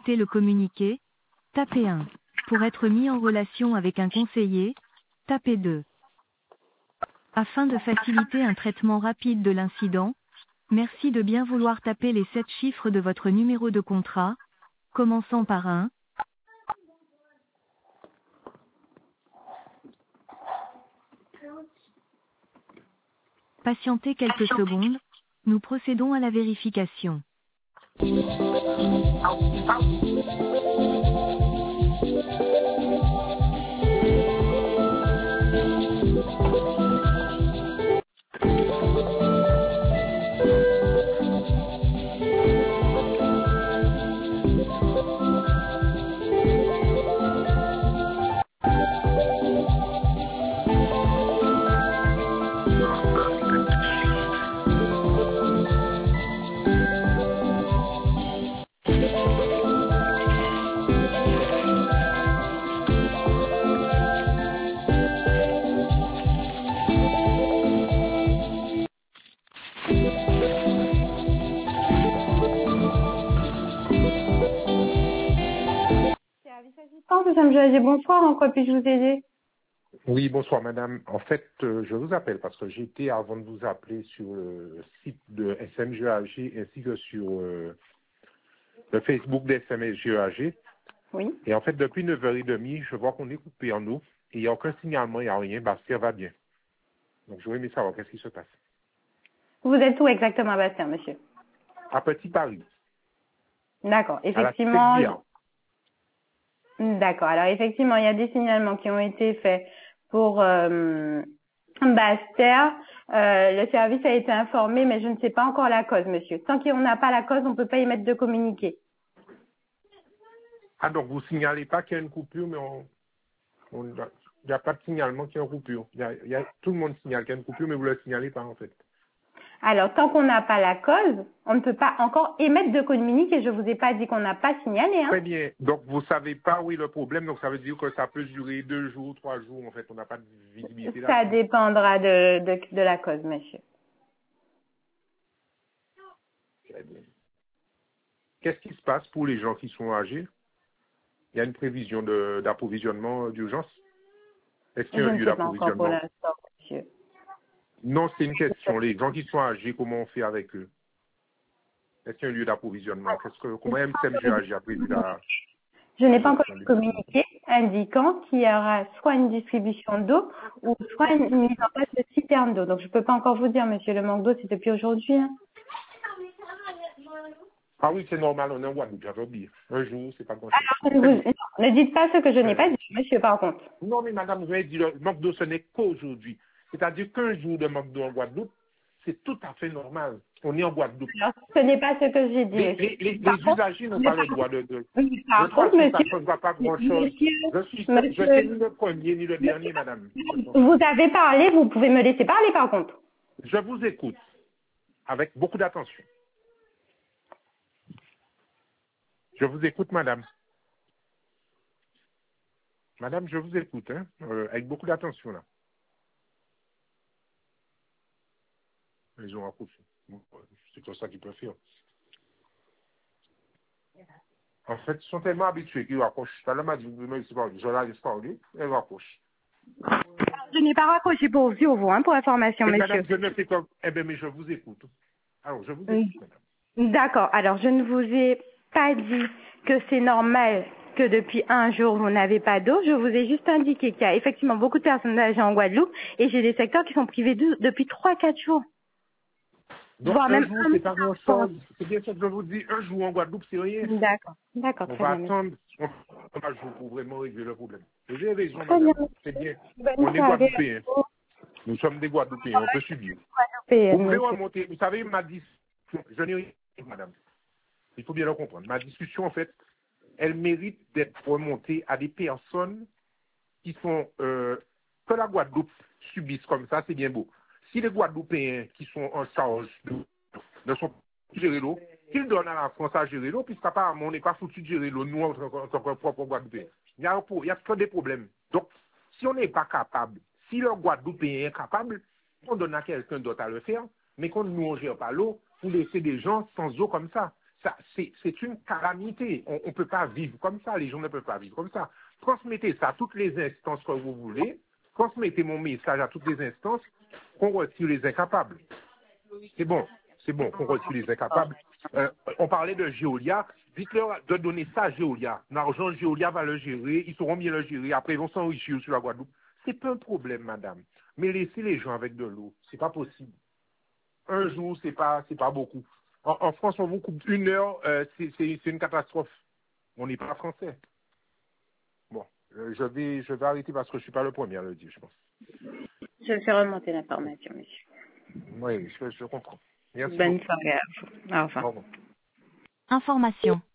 écouter le communiqué, tapez 1. Pour être mis en relation avec un conseiller, tapez 2. Afin de faciliter un traitement rapide de l'incident, merci de bien vouloir taper les 7 chiffres de votre numéro de contrat, commençant par 1. Patientez quelques secondes, nous procédons à la vérification. Service assistant, Madame Joaillier, bonsoir, en quoi puis-je vous aider? Oui, bonsoir madame. En fait, je vous appelle parce que j'étais, avant de vous appeler, sur le site de SMGAG ainsi que sur le Facebook de SMGAG. Oui. Et en fait, depuis 9h30, je vois qu'on est coupé en eau et il n'y a aucun signalement, il n'y a rien. Bastien va bien. Donc, j'aurais aimé savoir qu'est-ce qui se passe. Vous êtes où exactement, Bastien, monsieur? À Petit Paris. D'accord, À la effectivement. Tête-Bia. D'accord, alors effectivement, il y a des signalements qui ont été faits pour Bastien. Le service a été informé, mais je ne sais pas encore la cause, monsieur. Tant qu'on n'a pas la cause, on ne peut pas émettre de communiqué. Ah, donc vous signalez pas qu'il y a une coupure, mais il n'y a pas de signalement qu'il y a une coupure. Tout le monde signale qu'il y a une coupure, mais vous ne le signalez pas, en fait. Alors, tant qu'on n'a pas la cause, on ne peut pas encore émettre de communiqué. Je vous ai pas dit qu'on n'a pas signalé, hein. Très bien. Donc, vous savez pas où est le problème. Donc, ça veut dire que ça peut durer 2 jours, 3 jours. En fait, on n'a pas de visibilité Ça là-dessus. dépendra de la cause, monsieur. Très bien. Qu'est-ce qui se passe pour les gens qui sont âgés? Il y a une prévision d'approvisionnement d'urgence? Est-ce qu'il y Je a un ne lieu sais pas encore pour d'approvisionnement? l'instant, monsieur. Non, c'est une question. Les gens qui sont âgés, comment on fait avec eux? Est-ce qu'il y a un lieu d'approvisionnement? Comment MCMG a prévu Je n'ai la pas encore gestion des besoins? communiqué indiquant qu'il y aura soit une distribution d'eau ou soit une mise en place de citernes d'eau. Donc je ne peux pas encore vous dire, monsieur, le manque d'eau, c'est depuis aujourd'hui, hein. Ah oui, c'est normal, on est en Guadeloupe, j'avais oublié. Un jour, c'est pas grand-chose. Alors, ne dites pas ce que je n'ai pas dit, monsieur, par contre. Non, mais madame, vous avez dit, le manque d'eau, ce n'est qu'aujourd'hui. C'est-à-dire qu'un jour de manque d'eau en Guadeloupe, c'est tout à fait normal. On est en Guadeloupe. Alors, ce n'est pas ce que j'ai dit, monsieur. Les usagers n'ont pas le droit de... De Par toute contre, façon, ça ne monsieur, changera pas grand-chose. Je suis ni le premier ni le dernier, madame. vous avez parlé, vous pouvez me laisser parler, par contre. Je vous écoute avec beaucoup d'attention. Je vous écoute, madame. Madame, je vous écoute, hein, avec beaucoup d'attention, là. Ils ont raccroché. C'est comme ça qu'ils peuvent faire. En fait, ils sont tellement habitués qu'ils raccrochent. Tout à l'heure, m'a dit, je la laisse parler, elle raccroche. Je n'ai pas raccroché pour vous, hein, pour information, Mais monsieur. madame, je ne fais pas... Eh bien, mais je vous écoute. Alors, je vous écoute, madame. D'accord. Alors, je ne vous ai pas dit que c'est normal que depuis un jour, vous n'avez pas d'eau. Je vous ai juste indiqué qu'il y a effectivement beaucoup de personnes âgées en Guadeloupe et j'ai des secteurs qui sont privés d'eau depuis 3-4 jours. Donc, Voire un même jour, c'est pas grand-chose. C'est bien ça que je vous dis. Un jour en Guadeloupe, c'est rien. D'accord. D'accord, On très va bien. attendre un jour pour vraiment régler le problème. Vous avez raison, Très bien. madame. C'est bien. Bonne On est soirée. Guadeloupéens. Nous sommes des Guadeloupéens. On peut subir. Guadeloupéenne, Vous pouvez monsieur. remonter. Vous savez, ma discussion, je n'ai rien, madame. Il faut bien le comprendre. Ma discussion, en fait, elle mérite d'être remontée à des personnes qui sont, que la Guadeloupe subisse comme ça, c'est bien beau. Si les Guadeloupéens qui sont en charge ne sont pas gérer l'eau, qu'ils donnent à la France à gérer l'eau, puisqu'apparemment on n'est pas foutu de gérer l'eau, nous, en tant que propre Guadeloupéens. Il y a que des problèmes. Donc, si on n'est pas capable, si le Guadeloupéen est capable, on donne à quelqu'un d'autre à le faire, mais qu'on ne nous gère pas l'eau, pour laisser des gens sans eau comme ça. Ça, c'est une calamité. On ne peut pas vivre comme ça. Les gens ne peuvent pas vivre comme ça. Transmettez ça à toutes les instances que vous voulez. Transmettez mon message à toutes les instances qu'on retire les incapables. C'est bon qu'on retire les incapables. On parlait de Géolia. Dites-leur de donner ça à Géolia. L'argent, Géolia va le gérer. Ils sauront bien le gérer. Après, ils vont s'enrichir sur la Guadeloupe. C'est pas un problème, madame. Mais laissez les gens avec de l'eau. C'est pas possible. Un jour, c'est pas beaucoup. En France, on vous coupe 1 heure, c'est une catastrophe. On n'est pas français. Bon, je vais arrêter parce que je suis pas le premier à le dire, je pense. Je fais remonter l'information, monsieur. Oui, je comprends. Merci Bonne beaucoup. soirée à vous. Au revoir. Au revoir. Information.